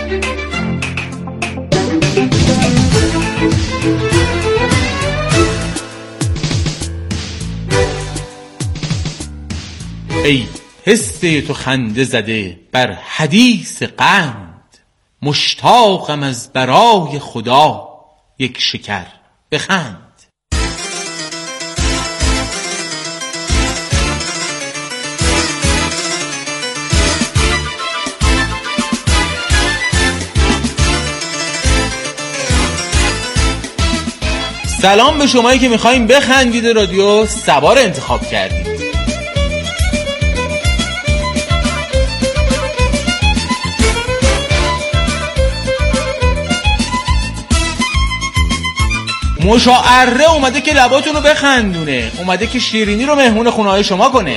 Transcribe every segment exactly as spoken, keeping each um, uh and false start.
ای حس تو خنده زده بر حدیث قند، مشتاقم از برای خدا یک شکر بخند. سلام به شمایی که میخواییم بخندید، رادیو سبا رو انتخاب کردید. مشاعره اومده که لباتون رو بخندونه، اومده که شیرینی رو مهمون خونه های شما کنه.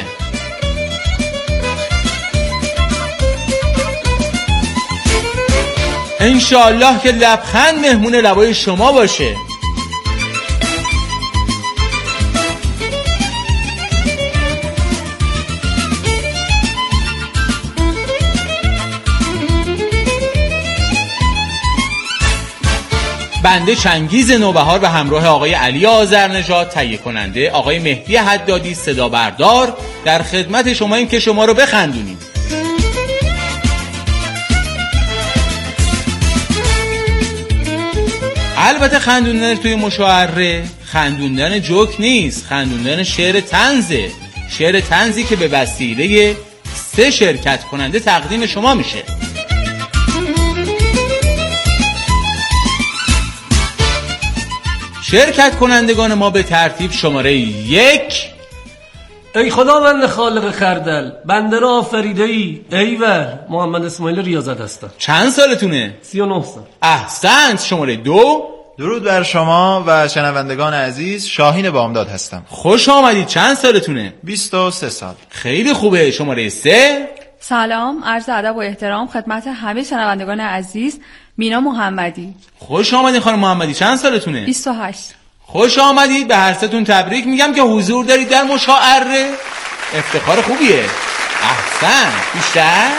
انشالله که لبخند مهمون لبای شما باشه. بنده چنگیز نوبهار و همراه آقای علی آذرنژاد تهیه کننده، آقای مهدی حدادی صدا بردار، در خدمت شماییم که شما رو بخندونیم. البته خندوندن توی مشاعره خندوندن جوک نیست، خندوندن شعر طنزه، شعر طنزی که به وسیله سه شرکت کننده تقدیم شما میشه. شرکت کنندگان ما به ترتیب شماره یک: ای خداوند خالق خردل، بنده را آفریده ای ایور. محمد اسماعیل ریاضت هستم. چند سالتونه؟ سی و نه سال. احسنت. شماره دو: درود بر شما و شنوندگان عزیز، شاهین بامداد هستم. خوش آمدید. چند سالتونه؟ بیست و سه سال. خیلی خوبه. شماره سه: سلام، عرض ادب و احترام خدمت همه شنوندگان عزیز، مینا محمدی. خوش آمدید خانم محمدی. چند سالتونه؟ بیست و هشت. خوش آمدید. به هر ستون تبریک میگم که حضور دارید در مشاعره. افتخار خوبیه. احسن. بیشتر؟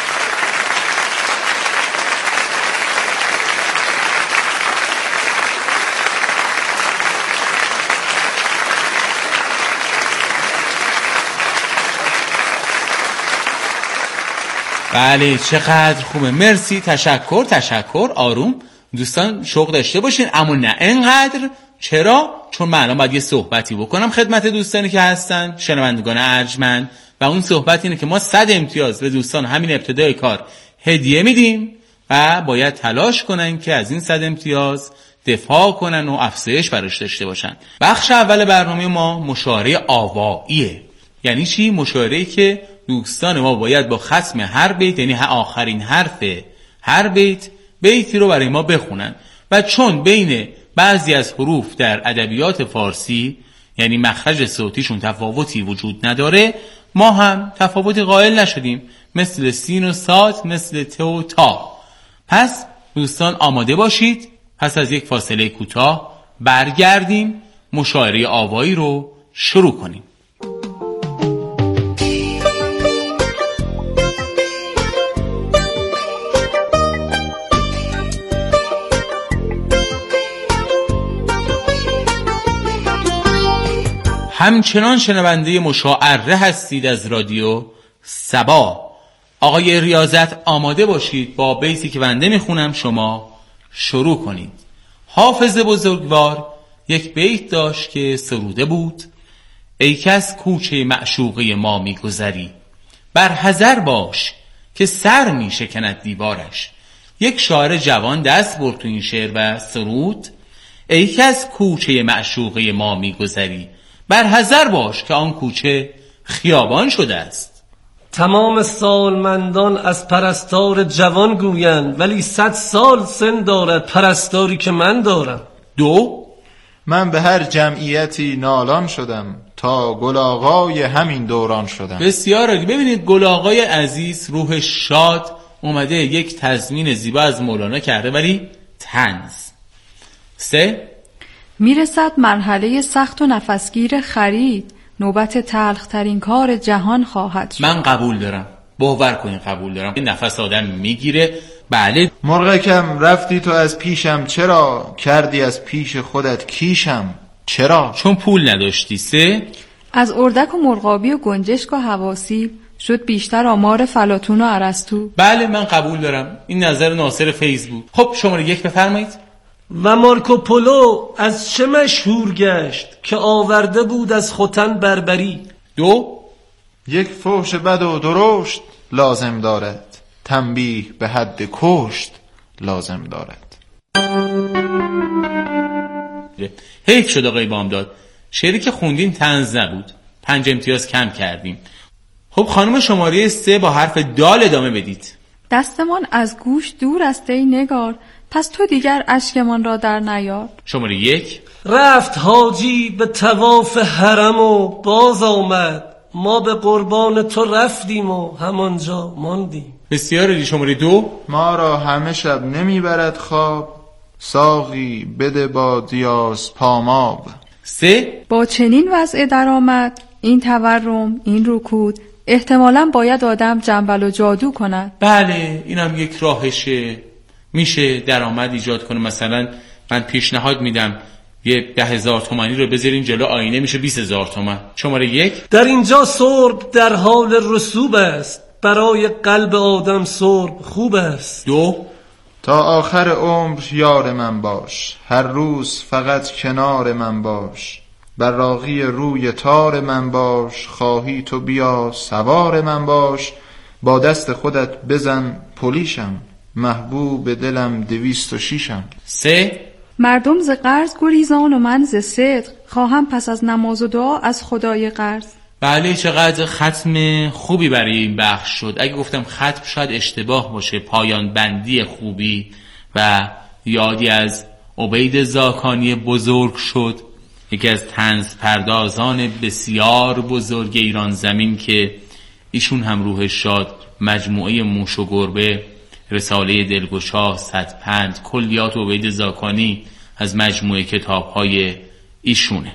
بله، چقدر خوبه. مرسی، تشکر تشکر. آروم دوستان، شوق داشته باشین، اما نه انقدر. چرا؟ چون من الان باید یه صحبتی بکنم خدمت دوستانی که هستن، شنوندگان ارجمند، و اون صحبت اینه که ما صد امتیاز به دوستان همین ابتدای کار هدیه میدیم و باید تلاش کنن که از این صد امتیاز دفاع کنن و افزایش براش داشته باشن. بخش اول برنامه ما مشاعره آواییه. یعنی چی؟ مشاعره‌ای که دوستان ما باید با ختم هر بیت، یعنی آخرین حرف هر بیت، بیتی رو برای ما بخونن. و چون بین بعضی از حروف در ادبیات فارسی، یعنی مخرج صوتیشون تفاوتی وجود نداره، ما هم تفاوتی قائل نشدیم، مثل سین و صاد، مثل ت و تا. پس دوستان آماده باشید، پس از یک فاصله کوتاه برگردیم مشاعره آوایی رو شروع کنیم. همچنان شنونده مشاعره هستید از رادیو سبا. آقای ریاضت آماده باشید، با بیتی که بنده میخونم شما شروع کنید. حافظ بزرگوار یک بیت داشت که سروده بود: ای کس کوچه معشوقه ما میگذری، بر حذر باش که سر میشکند دیوارش. یک شاعر جوان دست برد تو این شعر و سرود: ای کس کوچه معشوقه ما میگذری، بر حذر باش که آن کوچه خیابان شده است. تمام سالمندان از پرستار جوان گویند، ولی صد سال سن دارد پرستاری که من دارم. دو: من به هر جمعیتی نالان شدم، تا گل آقای همین دوران شدم. بسیار عالی. ببینید گل آقای عزیز روح شاد اومده یک تضمین زیبا از مولانا کرده، ولی طنز. سه: میرسد مرحله سخت و نفسگیر خرید، نوبت تلخ ترین کار جهان خواهد شد. من قبول دارم، باور کنین قبول دارم. این نفس آدم میگیره بله. مرغکم رفتی تو از پیشم چرا، کردی از پیش خودت کیشم چرا؟ چون پول نداشتی. سه. از اردک و مرغابی و گنجشک و حواسی شد بیشتر آمار فلاطون و ارسطو. بله من قبول دارم، این نظر ناصر فیض بود. خب شماره یک بفرمایید. و مارکوپولو از چه مشهور گشت، که آورده بود از ختن بربری. دو. یک فحش بد و درشت لازم دارد، تنبیه به حد کشت لازم دارد. حیف شد آقای بامداد، شعری که خوندین طنز نبود، پنج امتیاز کم کردیم. خب خانم شماره سه با حرف دال ادامه بدید. دستمان از گوش دور است ای نگار، پس تو دیگر اشکمان را در نیار. شماره یک. رفت حاجی به طواف حرم و باز آمد، ما به قربان تو رفتیم و همانجا ماندیم. بسیار عالی. شماره دو. ما را همه شب نمیبرد خواب، ساقی بده با دیاز پاماب. سه. با چنین وضع درآمد، این تورم، این رکود، احتمالاً باید آدم جنبل و جادو کند. بله این هم یک راهشه، میشه درآمد ایجاد کنه. مثلا من پیشنهاد میدم یه ده هزار تومانی رو بذارین جلو آینه، میشه بیست هزار تومن. شماره یک. در اینجا سرب در حال رسوب است، برای قلب آدم سرب خوب است. دو. تا آخر عمر یار من باش، هر روز فقط کنار من باش، براقی روی تار من باش، خواهی تو بیا سوار من باش، با دست خودت بزن پلیشم، محبوب دلم دویست و شیشم. سه. مردم ز قرض گریزان و من ز صدق، خواهم پس از نماز و دعا از خدای قرض. بله چقدر ختم خوبی برای این بخش شد. اگه گفتم ختم شاید اشتباه باشه، پایان بندی خوبی و یادی از عبید زاکانی بزرگ شد، یکی از طنز پردازان بسیار بزرگ ایران زمین که ایشون هم روح شاد، مجموعه موش و گربه، رساله دلگشا، صدپند، کلیات عبید زاکانی از مجموعه کتاب‌های ایشونه.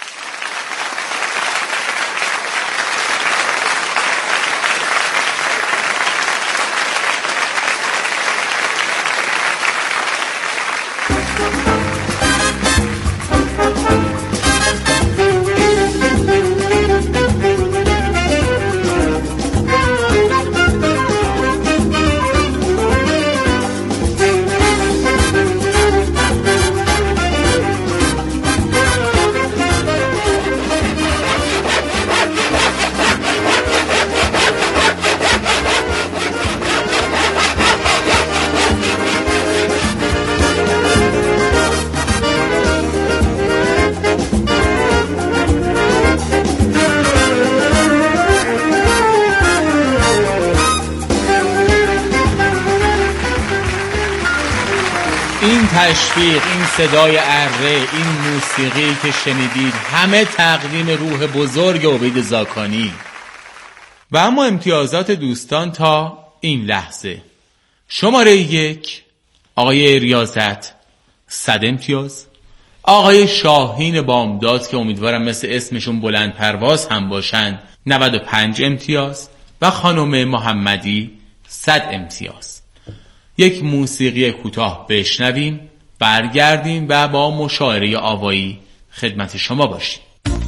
این تشویق، این صدای اره، این موسیقی که شنیدید، همه تقدیم روح بزرگ عبید زاکانی. و اما امتیازات دوستان تا این لحظه: شماره یک آقای ریاضت صد امتیاز، آقای شاهین بامداد که امیدوارم مثل اسمشون بلند پرواز هم باشن نود و پنج امتیاز و خانم محمدی صد امتیاز. یک موسیقی کوتاه بشنویم، برگردیم و با مشاعره آوایی خدمت شما باشیم.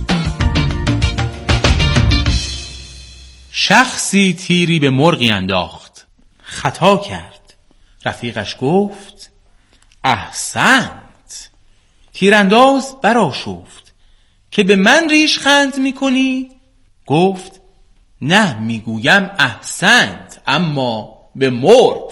شخصی تیری به مرغی انداخت، خطا کرد. رفیقش گفت احسنت. تیرانداز برآشفت که به من ریشخند میکنی؟ گفت نه، میگویم احسنت اما به مرغ.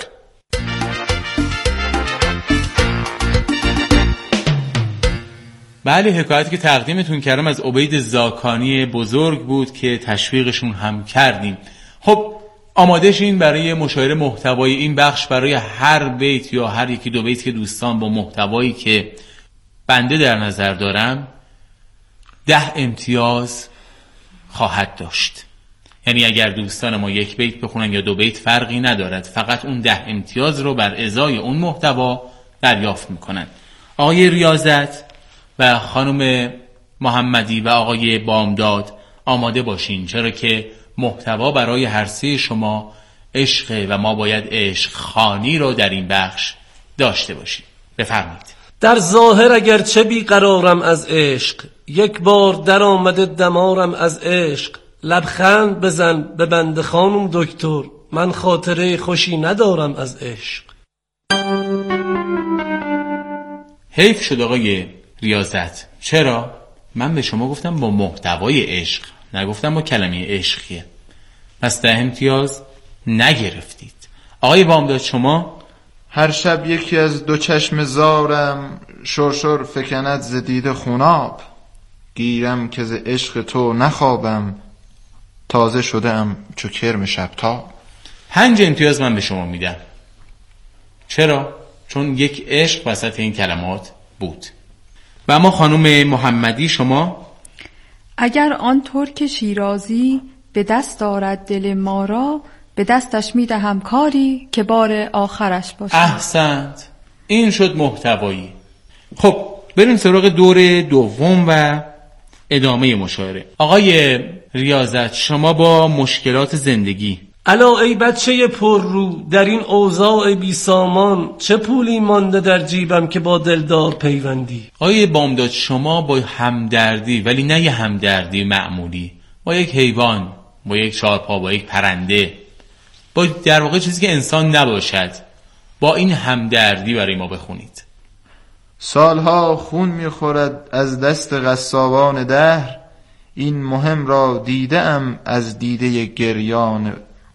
بله، حکایتی که تقدیمتون کردم از عبید زاکانی بزرگ بود که تشویقشون هم کردیم. خب آماده شین برای مشاهره محتوای این بخش. برای هر بیت یا هر یکی دو بیت که دوستان با محتوایی که بنده در نظر دارم ده امتیاز خواهد داشت. یعنی اگر دوستان ما یک بیت بخونن یا دو بیت فرقی ندارد، فقط اون ده امتیاز رو بر ازای اون محتوا دریافت میکنن. آقای ریاضت و خانم محمدی و آقای بامداد آماده باشین، چرا که محتوا برای هر سه شما عشق و ما باید عشق خانی رو در این بخش داشته باشیم. بفرمایید. در ظاهر اگرچه بیقرارم از عشق، یک بار در آمده دمارم از عشق. لبخند بزن به بنده خانم دکتر، من خاطره خوشی ندارم از عشق. حیف شد آقای ریاضت. چرا؟ من به شما گفتم با محتوای عشق، نگفتم با کلمه عشقیه. پس ده امتیاز نگرفتید. آقای بامداد شما؟ هر شب یکی از دو چشم زارم، شرشر فکند ز دیده خوناب. گیرم که ز عشق تو نخوابم، تازه شدم چو کرم شبتاب. پنج امتیاز من به شما میدم. چرا؟ چون یک عشق وسط این کلمات بود. و اما خانم محمدی شما؟ اگر آن ترک شیرازی به دست دارد دل ما را، به دستش میدهم کاری که بار آخرش باشه. احسنت. این شد محتوایی. خب بریم سراغ دور دوم و ادامه مشاعره. آقای ریاضت شما با مشکلات زندگی. الا ای بچه پر رو، در این اوضاع بی سامان، چه پولی مانده در جیبم که با دلدار پیوندی. آقای بامداد شما با همدردی، ولی نه یه همدردی معمولی، با یک حیوان، با یک چارپا، با یک پرنده، با در واقع چیزی که انسان نباشد، با این همدردی برای ما بخونید. سالها خون میخورد از دست قصابان دهر، این مهم را دیدم از دیده گریان.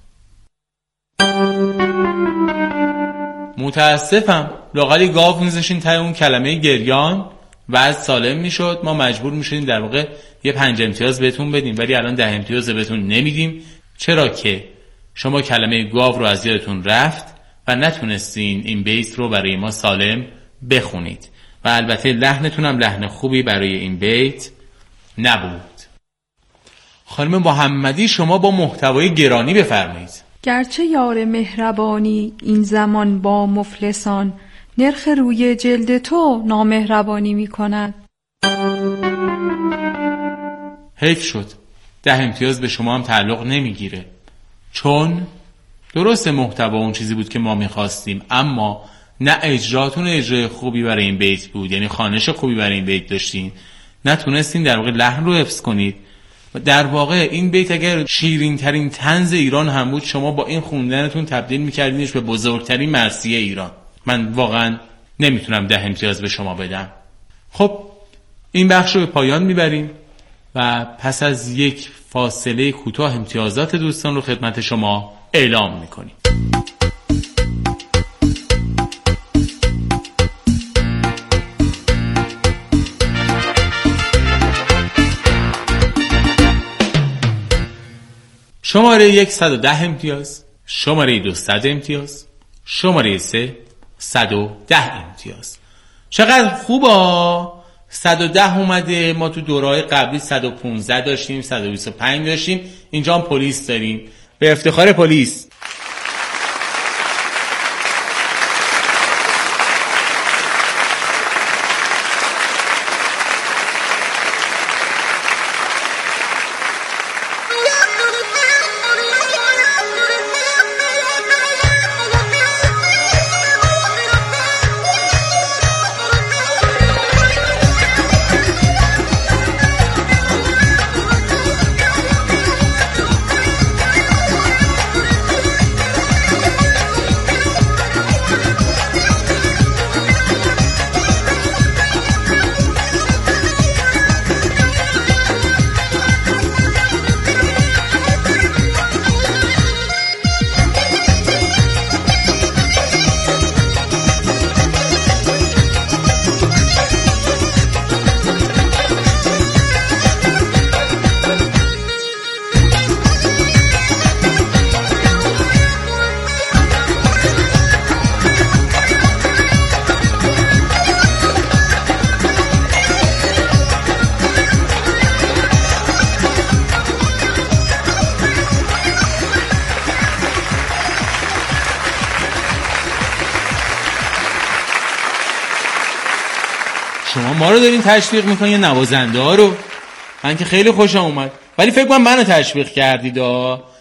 متاسفم لااقل گاو میذاشین ته اون کلمه گریان و از سالم میشد، ما مجبور میشدیم در واقع یه پنج امتیاز بهتون بدیم، ولی الان ده امتیاز بهتون نمیدیم. چرا که شما کلمه گاو رو از یادتون رفت و نتونستین این بیت رو برای ما سالم بخونید و البته لحنتون هم لحن خوبی برای این بیت نبود. خانم محمدی شما با محتوای گرانی بفرمایید. گرچه یار مهربانی این زمان با مفلسان، نرخ روی جلد تو نامهربانی می کند. حیف شد ده امتیاز به شما هم تعلق نمیگیره، چون درست محتوا اون چیزی بود که ما میخواستیم، اما نه اجراتون اجرای خوبی برای این بیت بود، یعنی خوانش خوبی برای این بیت داشتین، نتونستین در واقع لحن رو حفظ کنید. در واقع این بیت اگر شیرین ترین طنز ایران هم بود، شما با این خوندنتون تبدیل میکردینش به بزرگترین مرثیه ایران. من واقعا نمیتونم ده امتیاز به شما بدم. خب این بخش رو به پایان میبریم و پس از یک فاصله کوتاه امتیازات دوستان رو خدمت شما اعلام میکنیم. شماره یک صد و ده امتیاز، شماره دو صد امتیاز، شماره سه صد و ده امتیاز. چقدر خوبا صد و ده اومده. ما تو دورهای قبلی صد و پانزده داشتیم، صد و بیست و پنج داشتیم، اینجا هم پلیس داریم. به افتخار پلیس. شما ما رو دارین تشویق میکنین یا نوازنده ها رو؟ من که خیلی خوشم اومد، ولی فکر کنم منو تشویق کردید.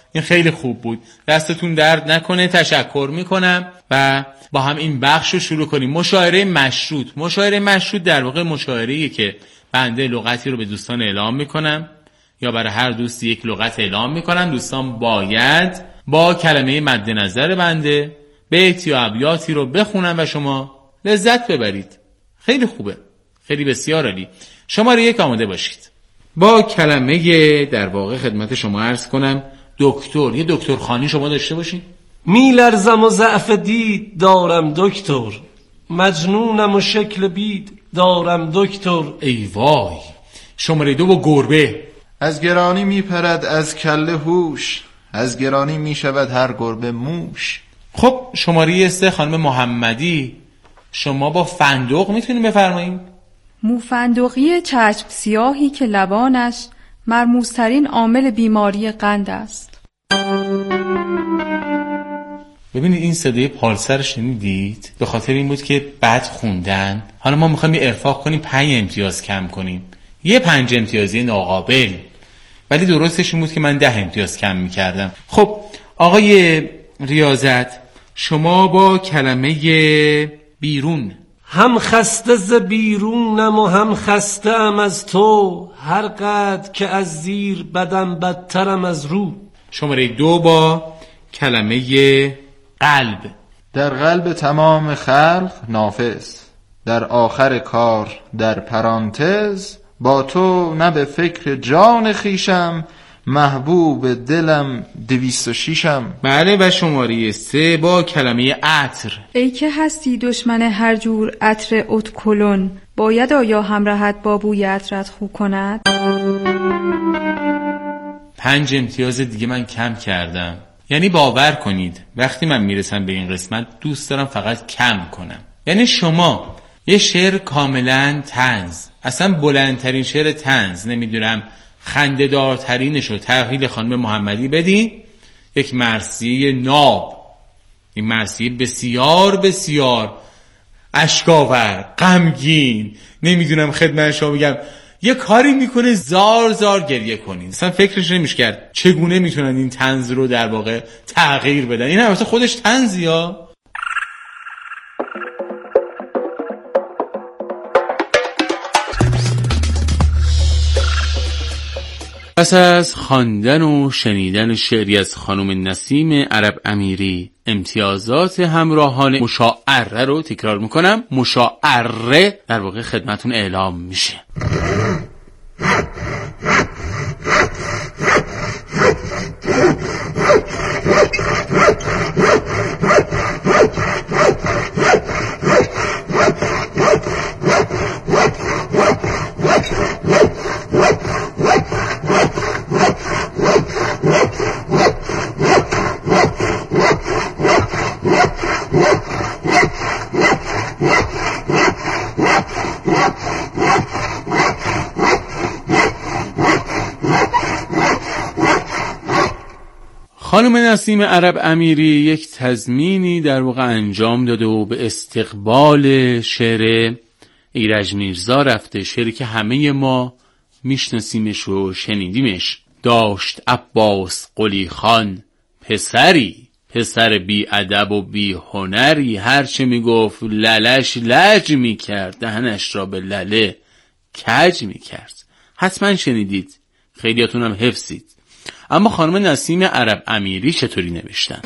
این خیلی خوب بود. دستتون درد نکنه. تشکر میکنم و با هم این بخش رو شروع کنیم. مشاعره مشروط. مشاعره مشروط در واقع مشاعره‌ایه که بنده لغتی رو به دوستان اعلام میکنم یا برای هر دوستی یک لغت اعلام میکنم. دوستان باید با کلمه مد نظر بنده بیت یا ابیاتی رو بخونن و شما لذت ببرید. خیلی خوبه. خیلی بسیار عالی. شماره یک آماده باشید. با کلمه در واقع خدمت شما عرض کنم دکتر. یه دکتر خانی شما داشته باشید. میلرزم و ضعف دید دارم دکتر، مجنونم و شکل بید دارم دکتر. ای وای. شماره دو با گربه. از گرانی میپرد از کله هوش، از گرانی میشود هر گربه موش. خب شماره سه خانم محمدی، شما با فندق میتونید بفرمایید؟ موفندقی چشم سیاهی که لبانش مرموزترین عامل بیماری قند است. ببینید این صدای پالسر شنیدید؟ به خاطر این بود که بد خوندن. حالا ما میخوایم یه ارفاق کنیم، پنج امتیاز کم کنیم. یه پنج امتیازی ناقابل، ولی درستش این بود که من ده امتیاز کم میکردم. خب آقای ریاضت، شما با کلمه بیرون. هم خسته ز بیرونم و هم خسته ام از تو، هر قدر که از زیر بدم بدترم از رو. شماره دو با کلمه قلب. در قلب تمام خلق نافذ، در آخر کار در پرانتز، با تو نه به فکر جان خیشم، محبوب دلم دویست و شیشم. بله. و شماره سه با کلمه عطر. ای که هستی دشمن هر جور عطر اتکلون، باید آیا همراهت با بوی عطرت خو کند؟ پنج امتیاز دیگه من کم کردم. یعنی باور کنید وقتی من میرسم به این قسمت دوست دارم فقط کم کنم. یعنی شما یه شعر کاملا طنز، اصلا بلندترین شعر طنز، نمیدونم خنده‌دارترینشو تحویل خانم محمدی بدین، یک مرثیه ناب، این مرثیه بسیار بسیار اشک‌آور، غمگین، نمیدونم خدمت شما بگم یه کاری میکنه زار زار گریه کنین. اصلا فکرش نمیشه کرد چگونه میتونن این طنز رو در واقع تغییر بدن. این البته خودش طنزی ها. پس از خواندن و شنیدن شعری از خانم نسیم عرب امیری، امتیازات همراهان مشاعره رو تکرار میکنم. مشاعره در واقع خدمتون اعلام میشه. خانم نسیم عرب امیری یک تضمینی در واقع انجام داده و به استقبال شعر ایرج میرزا رفته. شعری که همه ما میشناسیمش و شنیدیمش. داشت عباس قلی خان پسری، پسر بی ادب و بی هنری، هرچه میگفت للش لج میکرد، دهنش را به لله کج میکرد. حتما شنیدید، خیلیاتون هم حفظید. اما خانم نسیم عرب امیری چطوری نوشتن؟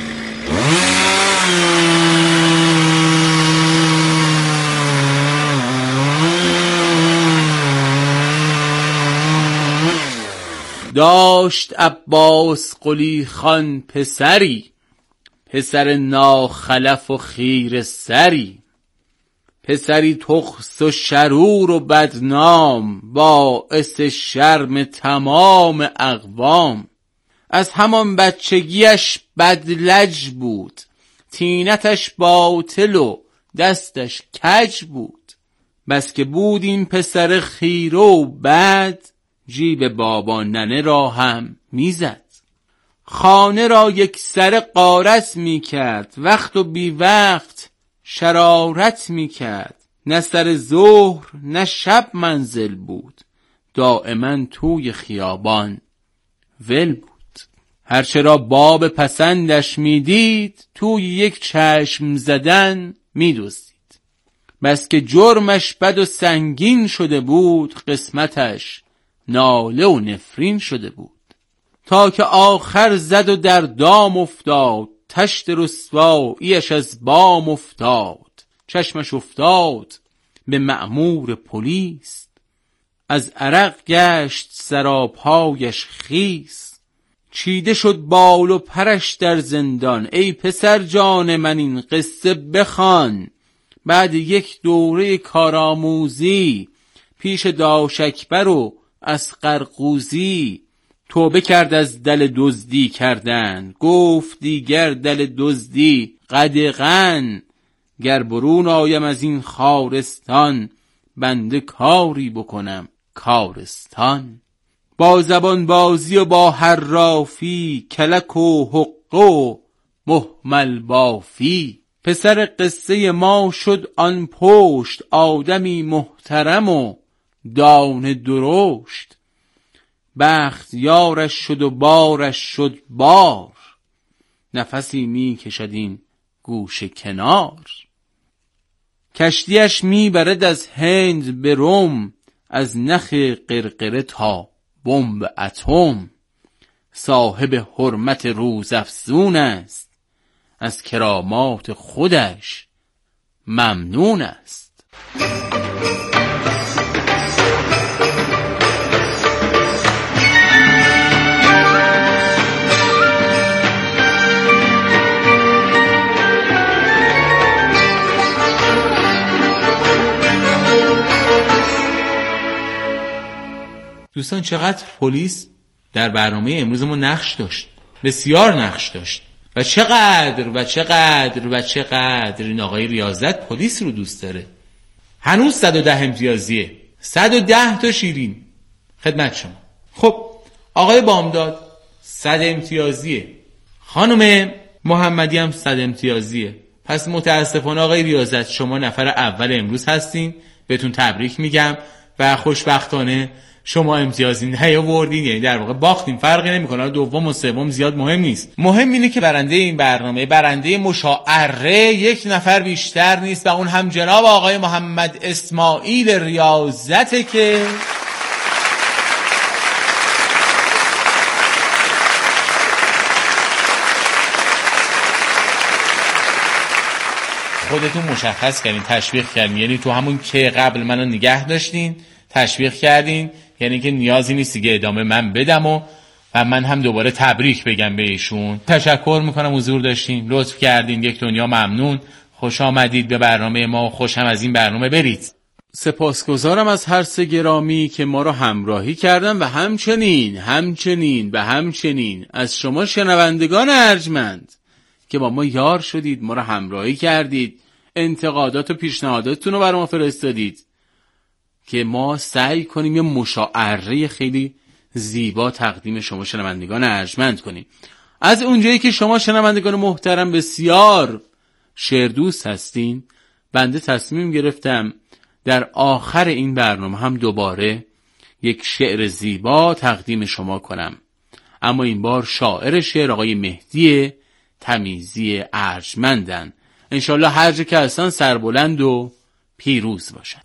داشت عباس قلی خان پسری، پسر ناخلف و خیر سری، پسری تخس و شرور و بدنام، باعث شرم تمام اقوام. از همان بچگیش بدلج بود، تینتش باطل و دستش کج بود. بس که بود این پسر خیره و بد، جیب بابا ننه را هم میزد. خانه را یک سر غارت میکرد، وقت و بی وقت شرارت میکرد. نه سر ظهر نه شب منزل بود، دائما توی خیابان ول بود. هرچرا باب پسندش میدید توی یک چشم زدن میدوزید. بس که جرمش بد و سنگین شده بود، قسمتش ناله و نفرین شده بود. تا که آخر زد و در دام افتاد، تشت رسواییش از بام افتاد. چشمش افتاد به مأمور پلیس، از عرق گشت سراپایش خیس. چیده شد بال و پرش در زندان، ای پسر جان من این قصه بخوان. بعد یک دوره کارآموزی پیش داشکبر و اصغر قوزی، توبه کرد از دل دزدی کردن. گفت دیگر دل دزدی قدغن، گر برون آیم از این خارستان، بنده کاری بکنم کارستان. با زبان بازی و با حرافی، کلک و حق و مهمل بافی. پسر قصه ما شد آن پشت، آدمی محترم و دانه درشت. بخت یارش شد و بارش شد بار، نفسی می کشد این گوشه کنار. کشتیش می برد از هند به روم، از نخ قرقره تا بمب اتم. صاحب حرمت روز افزون است، از کرامات خودش ممنون است. دوستان چقدر پلیس در برنامه امروزمون نقش داشت، بسیار نقش داشت و چقدر و چقدر و چقدر این آقای ریاضت پلیس رو دوست داره. هنوز صد و ده امتیازیه، صد و ده تا شیرین خدمت شما. خب آقای بامداد صد امتیازیه، خانم محمدی هم صد امتیازیه. پس متاسفانه آقای ریاضت شما نفر اول امروز هستین، بهتون تبریک میگم و خوشبختانه شما امتیازی نیاوردین، یعنی در واقع باختین. فرقی نمیکنه دوم و سوم زیاد مهم نیست، مهم اینه که برنده این برنامه، برنده مشاعره، یک نفر بیشتر نیست و اون هم جناب آقای محمد اسماعیل ریاضته که خودتون مشخص کردین، تشویق کردین، یعنی تو همون که قبل منو نگه داشتین، تشویق کردین، یعنی که نیازی نیست دیگه ادامه من بدم و و من هم دوباره تبریک بگم به ایشون. تشکر میکنم حضور داشتین، لطف کردین، یک دنیا ممنون، خوش آمدید به برنامه ما، خوش هم از این برنامه برید. سپاسگزارم از هر سه گرامی که ما رو همراهی کردن و همچنین همچنین و همچنین از شما شنوندگان ارجمند که با ما یار شدید، ما رو همراهی کردید، انتقادات و پیشنهاداتتون رو برای ما فرستادید که ما سعی کنیم یه مشاعره خیلی زیبا تقدیم شما شنوندگان ارجمند کنیم. از اونجایی که شما شنوندگان محترم بسیار شعردوست هستین، بنده تصمیم گرفتم در آخر این برنامه هم دوباره یک شعر زیبا تقدیم شما کنم، اما این بار شاعر شعر آقای مهدی تمیزی ارجمندن. انشالله هر جا که هستن سربلند و پیروز باشن.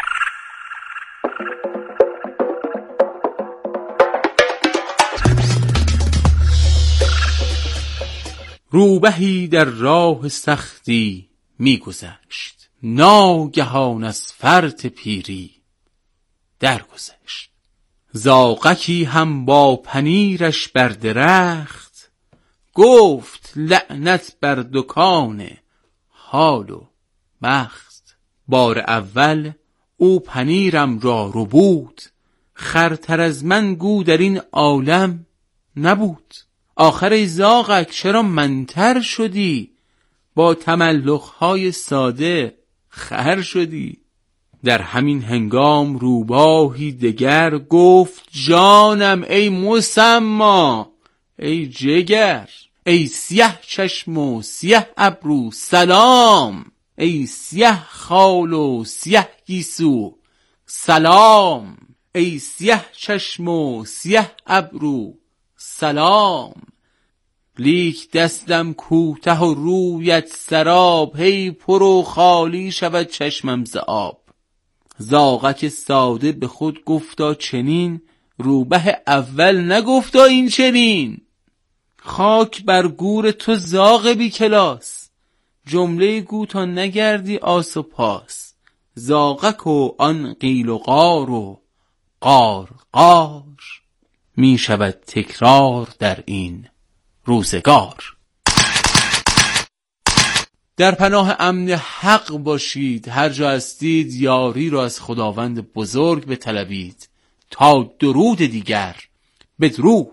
روبهی در راه سختی می گذشت، ناگهان از فرط پیری درگذشت. زاغکی هم با پنیرش بر درخت، گفت لعنت بر دکان حال و بخت. بار اول او پنیرم را ربود، خرتر از من گو در این عالم نبود. آخر ای زاغک چرا منتر شدی، با تملق‌های ساده خر شدی. در همین هنگام روباهی دگر، گفت جانم ای مسما ای جگر. ای سیه چشم و سیه ابرو سلام، ای سیه خال و سیه گیسو سلام. ای سیه چشم و سیه ابرو سلام. لیک دستم کوته و رویت سراب، هی پر و خالی شود چشمم ز آب. زاغک ساده به خود گفتا چنین، روبه اول نگفتا این چنین. خاک بر گور تو زاغ بی کلاس، جمله گو تا نگردی آس و پاس. زاغک و آن قیل و قار و قار قار، می شود تکرار در این روزگار. در پناه امن حق باشید، هر جا هستید یاری را از خداوند بزرگ بطلبید. تا درود دیگر بدرود.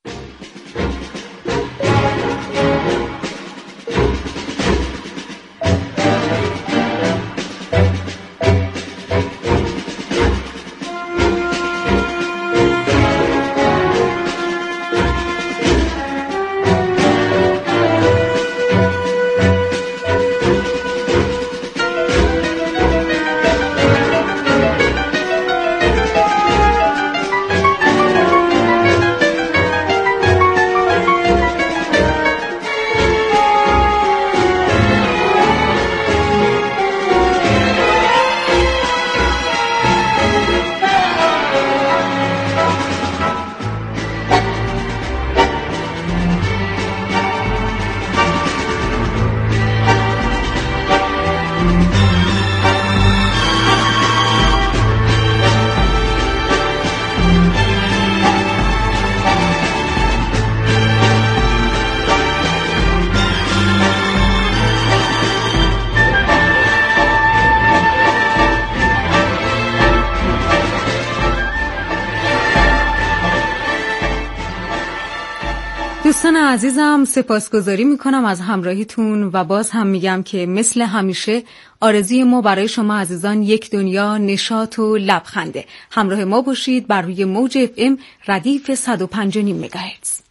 دوستان عزیزم، سپاسگزاری میکنم از همراهیتون و باز هم میگم که مثل همیشه آرزوی ما برای شما عزیزان یک دنیا نشاط و لبخنده. همراه ما باشید بر روی موج اف ام ردیف صد و پنج و نیم مگاهرتز.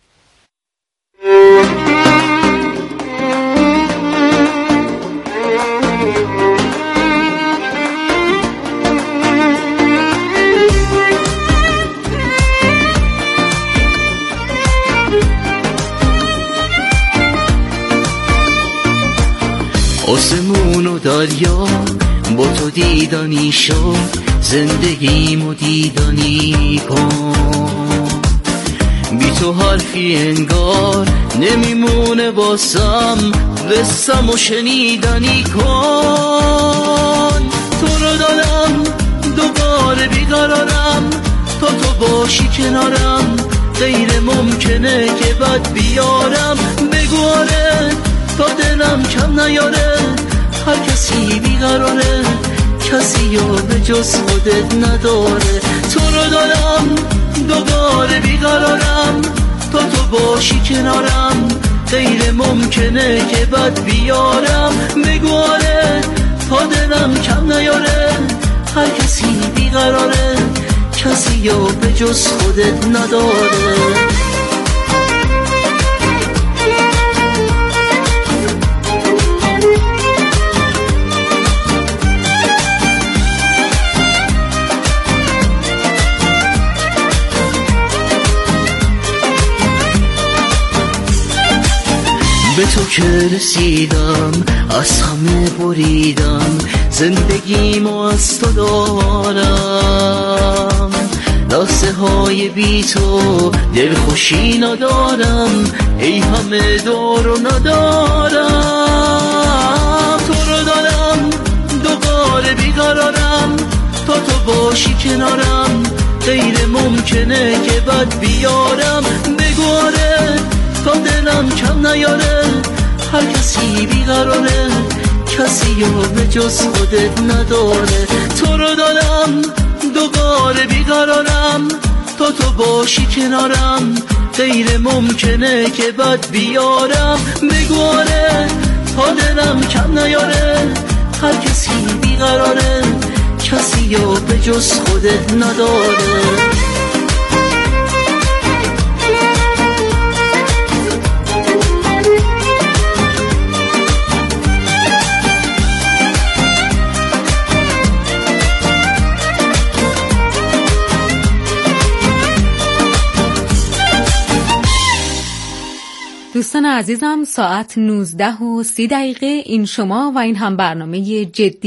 آسمون و دریا با تو دیدنی شد، زندگیمو دیدنی کن. بی تو حرفی انگار نمیمونه واسم، قصه‌مو شنیدنی کن. تو رو دارم دوباره بیقرارم، تا تو باشی کنارم غیر ممکنه که بد بیارم. بگو آره تا دلم کم نیاره، هر کسی بیقراره کسی رو به جز خودت نداره. تو رو دارم دوباره بیقرارم، تا تو باشی کنارم غیر ممکنه که بد بیارم. بگو آره تا دلم کم نیاره، هر کسی بیقراره کسی رو به جز خودت نداره. به تو که رسیدم از همه بریدم، زندگیمو از تو دارم. لحظه های بی تو دل خوشی ندارم، ای همه دارو ندارم. تو رو دارم دوباره بیقرارم، تا تو باشی کنارم غیر ممکنه که بد بیارم. بگو آره تا دلم کم نیاره، هر کسی بیقراره کسی رو به جز خودت نداره. تو رو دارم دوباره بیقرارم، تا تو باشی کنارم غیر ممکنه که بد بیارم. بگو آره تا دلم کم نیاره، هر کسی بیقراره کسی رو به جز خودت نداره. دوستان عزیزم، ساعت نوزده و سی دقیقه. این شما و این هم برنامه جدی